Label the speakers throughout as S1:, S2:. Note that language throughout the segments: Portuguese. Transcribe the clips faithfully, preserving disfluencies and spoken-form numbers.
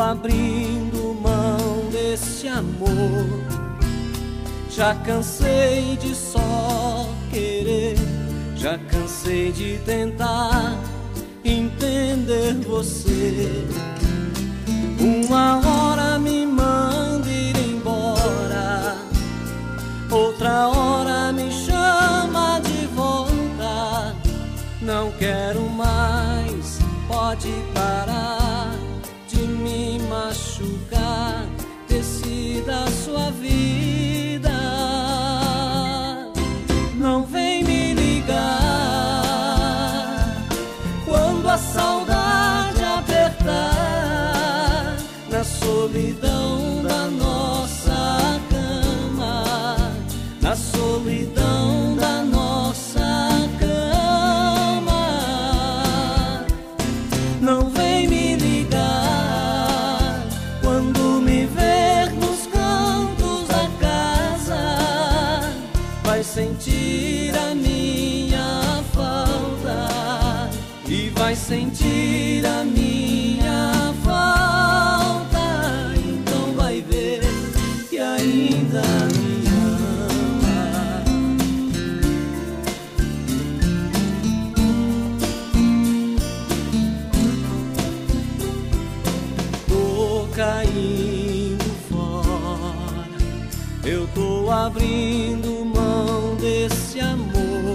S1: abrindo mão desse amor. Já cansei de só querer, já cansei de tentar entender você. Uma hora me manda ir embora, outra hora me chama de volta. Não quero mais, pode parar de me machucar, decida a sua vida. Não vem me ligar quando a saudade apertar, na solidão da nossa cama, na solidão da nossa cama. Não vem me ligar quando me ver nos cantos da casa, vai sentir a minha falta e vai sentir a minha falta. Então vai ver que ainda me ama. Tô caindo fora, eu tô abrindo mão desse amor.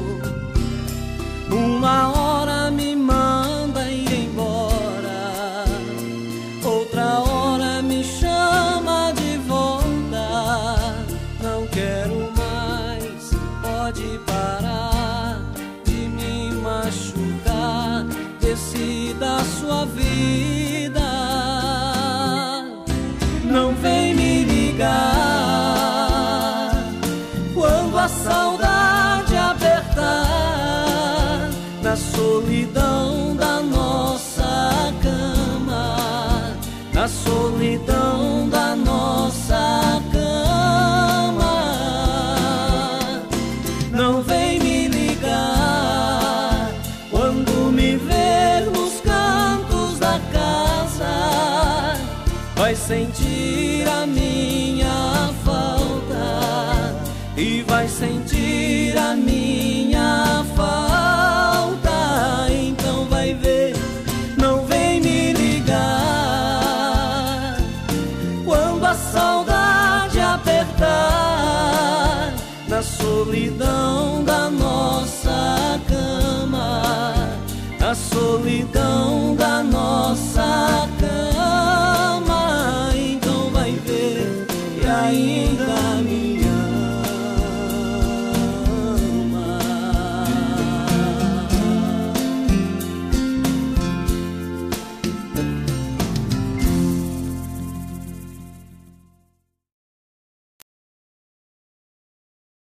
S1: Uma hora me manda ir embora, outra hora me chama de volta. Não quero mais, pode parar de me machucar, decida a sua vida. Não vem me ligar quando a saudade apertar, na solidão da nossa cama, na solidão da nossa cama. Não vem me ligar quando me ver nos cantos da casa, vai sentir a minha falta e vai sentir a minha falta. Então vai ver, não vem me ligar quando a saudade apertar, na solidão